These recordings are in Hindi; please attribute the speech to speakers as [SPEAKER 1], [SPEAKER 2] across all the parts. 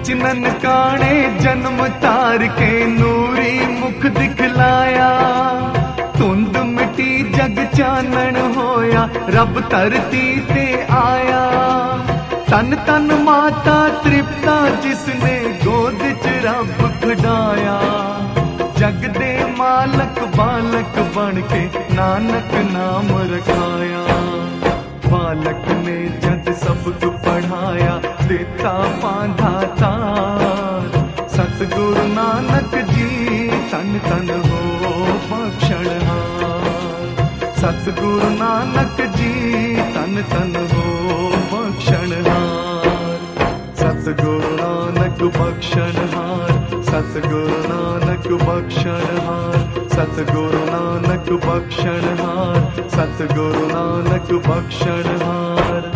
[SPEAKER 1] बचनन काने जन्म तार के नूरी मुख दिखलाया। धुंध मिटी जग चानन होया रब धरती ते आया। तन तन माता तृप्ता जिसने गोद च रब खडाया। जग दे मालक बालक बन के नानक नाम रखाया। बालक ने जद सबको पढ़ाया देता पांधा तार। सतगुरु नानक जी तन तन हो बख्शणहार। सतगुरु नानक जी तन तन हो बख्शणहार। सतगुरु नानक बख्शणहार। सतगुरु नानक बख्शणहार। सतगुरु नानक बख्शणहार। सतगुरु नानक बख्शणहार।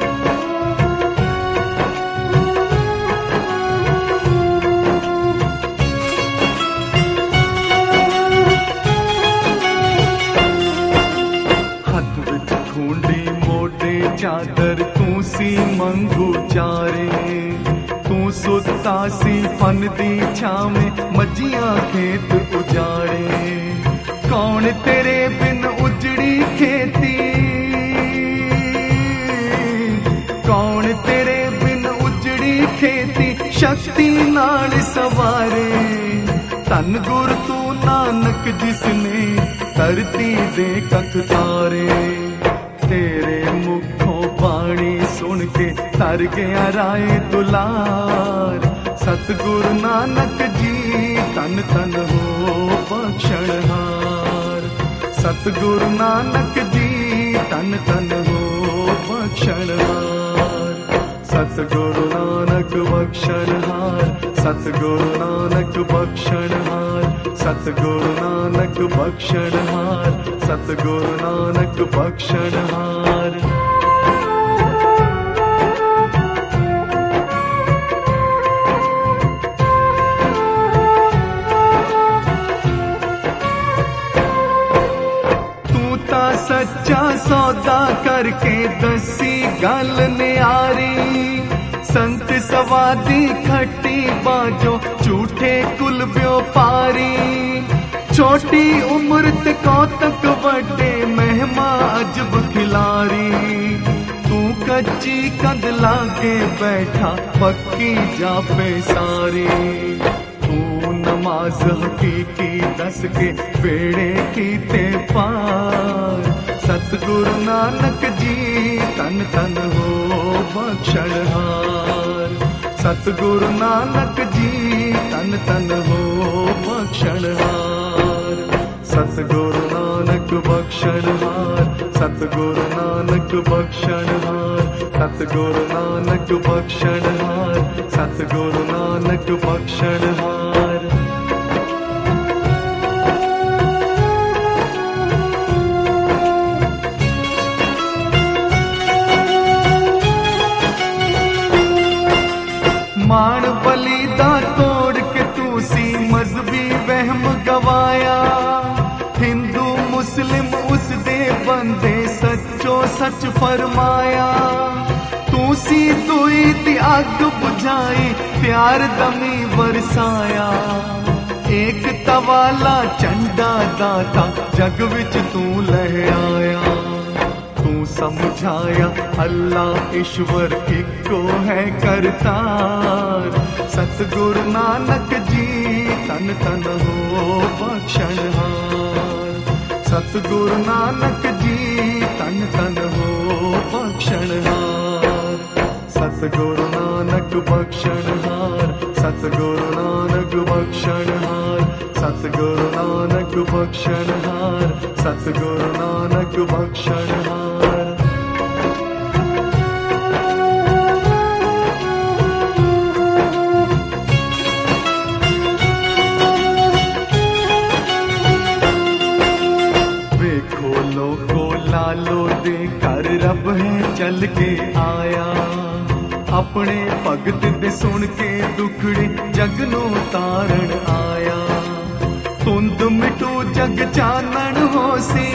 [SPEAKER 1] हथ विच खूंडी मोटे चादर तू सी मंगू चारे। तू सुता सी फन दी छावे मजियां खेत उजाड़े। कौन तेरे बिन उजड़ी खेती। कौन तेरे बिन उजड़ी खेती शक्ति नाल सवारे। धन गुर तू नानक जिसने धरती दे कख तारे। तेरे मुखों बाणी सुन के तर गया राय दुलार। सतगुरु नानक जी तन तन हो बख्शणहार। सतगुरु नानक जी तन तन हो बख्शणहार। सतगुरु नानक बख्शणहार। सतगुरु नानक बख्शणहार। सतगुरु नानक बख्शणहार। सतगुरु नानक बख्शणहार। सच्चा सौदा करके दसी गल न्यारी। संत सवादी खट्टी बाजो झूठे कुल व्यापारी। छोटी उम्र ते कौतक बड़े महिमा अजब खिलारी। तू कच्ची कंद लागे बैठा पक्की जापे सारी। तू नमाज हकीकी दस के बेड़े कीते पार। सतगुरु नानक जी तन तन हो बख्शणहार। सतगुरु नानक जी तन तन हो बख्शणहार। सतगुरु नानक बख्शणहार। सतगुरु नानक बख्शणहार। सतगुरु नानक बख्शणहार। सतगुरु नानक बख्शणहार। मान बली दा तोड़ के तू सी मजहबी वहम गवाया। हिंदू मुस्लिम उस दे बंदे सच्चो सच फरमाया। तू सी दुई दी अग बुझाई प्यार दमी बरसाया। एक तवाला चंडा दाता जग विच तू लहराया। तू समझाया अल्लाह ईश्वर इको है करतार। सतगुरु नानक जी तन तन हो बख्शणहार। सतगुरु नानक जी तन तन हो बख्शणहार। सतगुरु नानक बख्शणहार। सतगुरु नानक बख्शणहार। सतगुरु नानक बख्शणहार। सतगुरु नानक बख्शणहार। देखो लोको लालो दे कर रब है चल के आया। अपने भगत दे सुन के दुखड़े जग नू तारण आया। धुंध मिटू जग चानन होसी।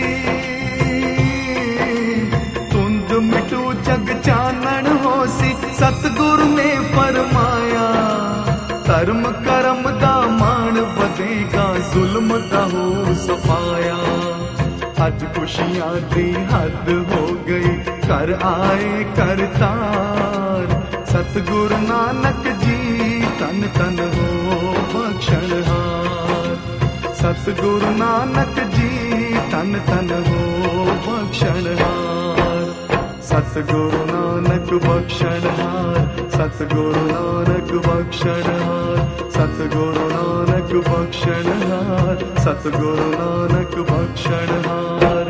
[SPEAKER 1] धुंध मिटू जग चानन होसी। सतगुरु ने फरमाया, धर्म करम दा मान वधेगा, जुल्म दा हो सफाया। अज खुशियां दी हद हो गई, कर आए करतार। सतगुरु नानक जी तन तन हो बख्शनहार। सतगुरु नानक जी तन तन हो बख्शनहार। सतगुरु नानक बख्शनहार, सतगुरु नानक बख्शनहार, सतगुरु नानक बख्शनहार, सतगुरु नानक बख्शनहार।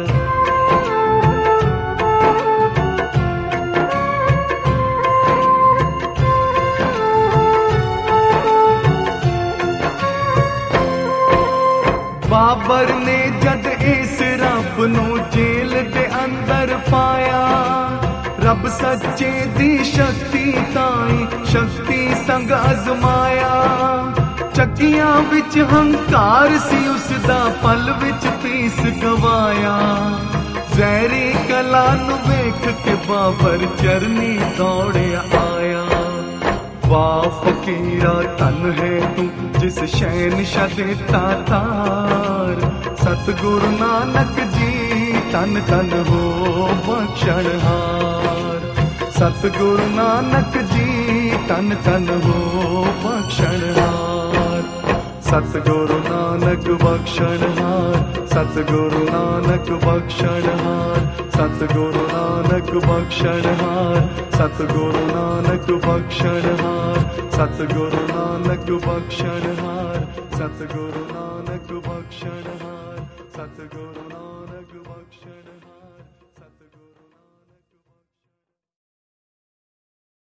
[SPEAKER 1] बाबर ने जद इस रब नू जेल दे अंदर पाया, रब सच्चे दी शक्ति ताई शक्ति संग अजमाया। चक्कियां विच हंकार सी उसदा, पल विच पीस गवाया। जहरी कला नू वेख के बाबर चरनी दौड़िया आया। वाह फकीरा तन है तू जिस शहनशाह दे तार। सतगुरु नानक जी तन तन हो बख्शनहार। सतगुरु नानक जी तन तन हो बख्शनहार। सतगुरु नानक बख्शनहार, सतगुरु नानक बख्शनहार, सतगुरु नानक बख्शनहार, सतगुरु नानक बख्शनहार, सतगुरु नानक बख्शनहार, सतगुरु नानक बख्शनहार, सतगुरु